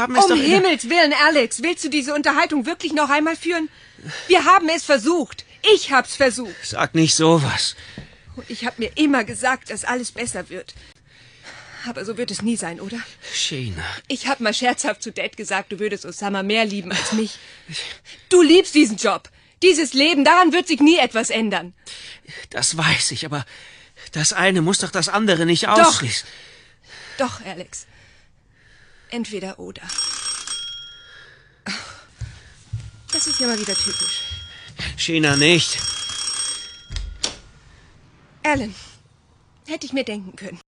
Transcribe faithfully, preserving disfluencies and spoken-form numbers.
haben es Um doch... Himmels Willen, Alex, willst du diese Unterhaltung wirklich noch einmal führen? Wir haben es versucht. Ich hab's versucht. Sag nicht sowas. Und ich hab mir immer gesagt, dass alles besser wird. Aber so wird es nie sein, oder? Sheena. Ich hab mal scherzhaft zu Dad gesagt, du würdest Osama mehr lieben als mich. Du liebst diesen Job. Dieses Leben, daran wird sich nie etwas ändern. Das weiß ich, aber das eine muss doch das andere nicht ausschließen. Doch, Doch, Alex. Entweder oder. Das ist ja mal wieder typisch. Sheena, nicht. Alan, hätte ich mir denken können.